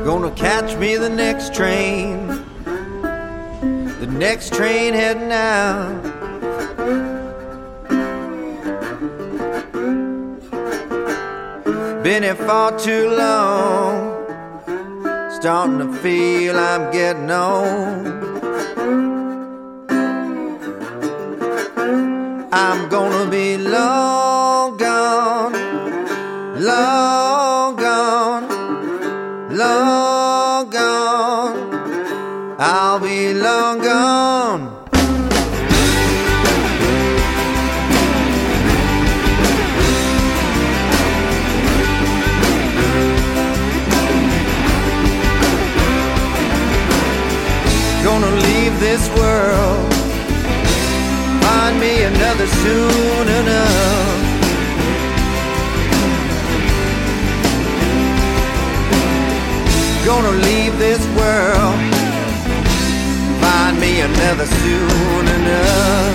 Gonna catch me the next train, the next train heading out. Been here far too long, starting to feel I'm getting old. I'm gonna be long gone, long gone, long gone. I'll be long gone. Gonna leave this world, find me another soon enough. Gonna leave this world, find me another soon enough.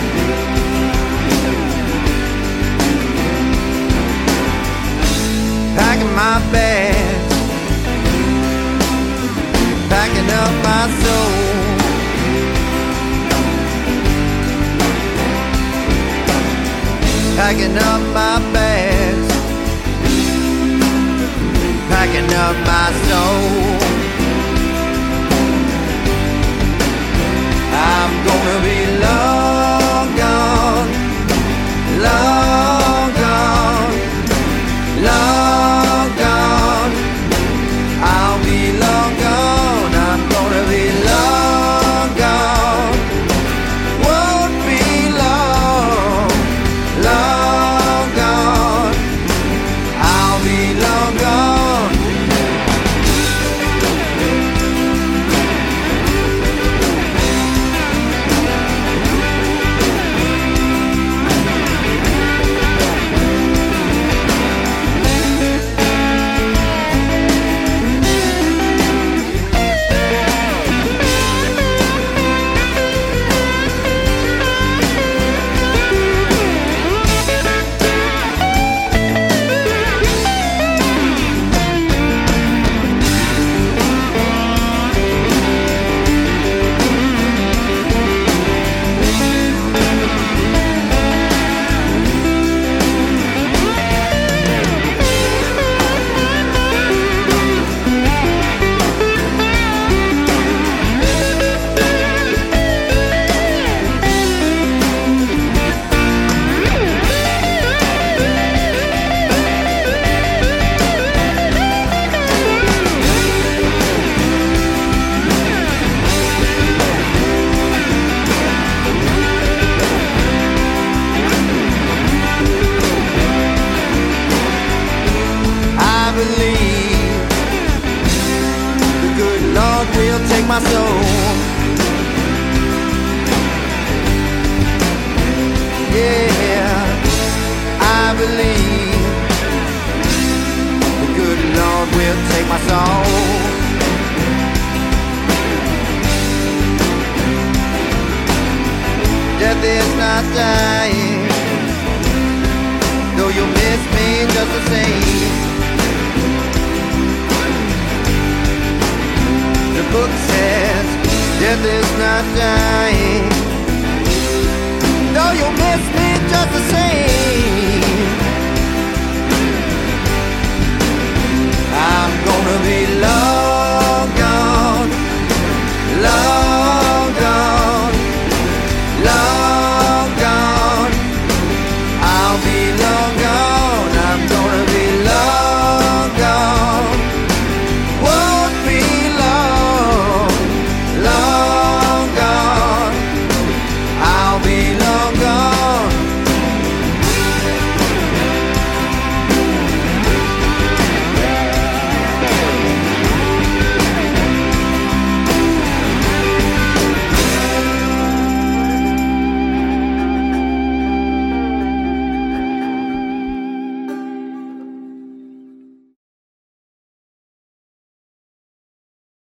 Packing my bags, packing up my soul. Packing up my bags, packing up my soul. I'm gonna be long gone, long gone, long gone. I'll be long gone. I'm gonna be long gone. Won't be long, long gone. I'll be long gone. Take my soul. Yeah, I believe the good Lord will take my soul. Death is not dying, though you'll miss me just the same. The book says death is not dying, though you'll miss me just the same.